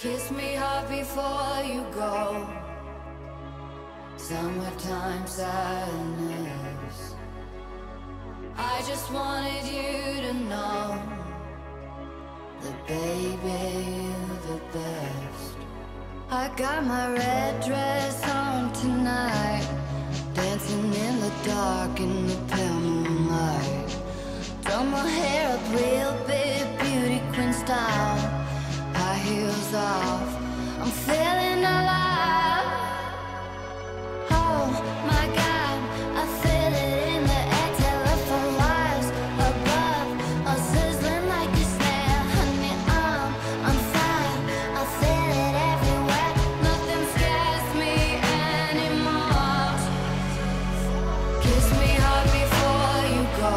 Kiss me hard before you go. Summertime sadness. I just wanted you to know that baby, you're the best. I got my red dress on tonight, dancing in the dark in the pale moonlight. Done my hair up real big, beauty queen style. High heels off, I'm feeling alive. Oh my God, I feel it in the air. Telephone wires above, all sizzling like a snare. Honey, I'm fire, I feel it everywhere. Nothing scares me anymore. Kiss me hard before you go.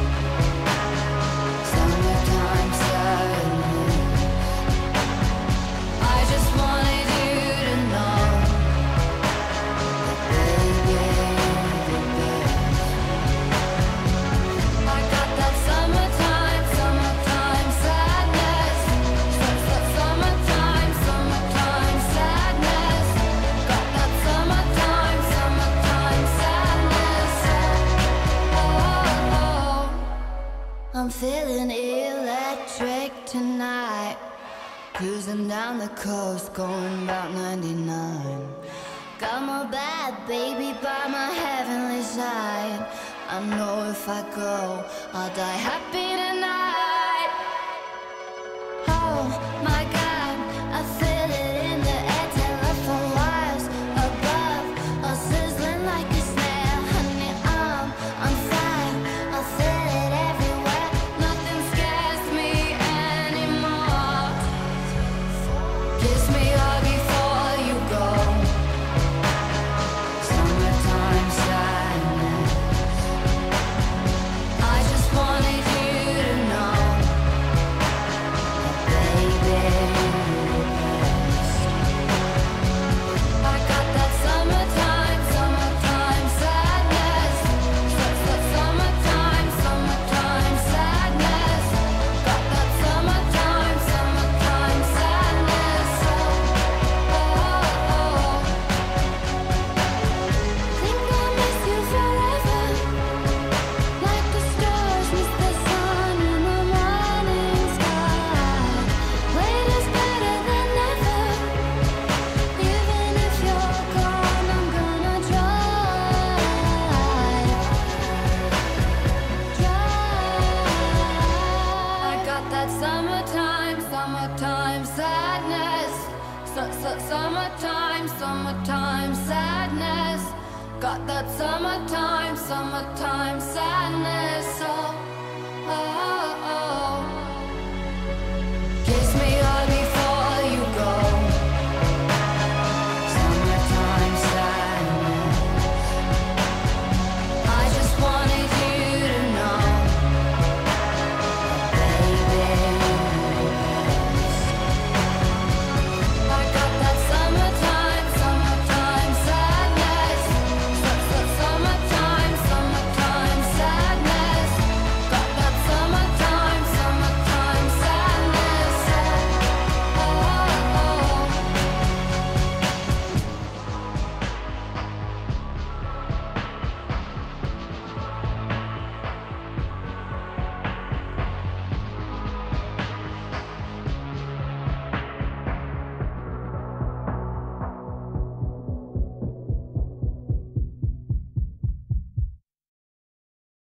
Summertime sadness. I just wanted you to know that baby, you're the best. I got that summertime, summertime sadness. Summertime, summertime sadness. Got that summertime, summertime sadness. Oh, I'm feeling electric tonight. Cruising down the coast, going about 99. Got my bad baby by my heavenly side. I know if I go, I'll die happy tonight. Oh my God, I feel it in the air. Telephone wires above, all sizzling like a snare. Honey, I'm fire, I feel it everywhere. Nothing scares me anymore. Kiss me hard before you go. Summertime sadness. I just wanted you to know that baby, you're the best. I got that summertime, summertime sadness. Summertime, summertime sadness. Got that summertime, summertime sadness. Think I'll miss you forever, like the stars miss the sun in the morning sky. Wait is better than never. Even if you're gone, I'm gonna try. I got that summertime, summertime sadness. Summertime, summertime sadness. Got that summertime, summertime sadness. Oh.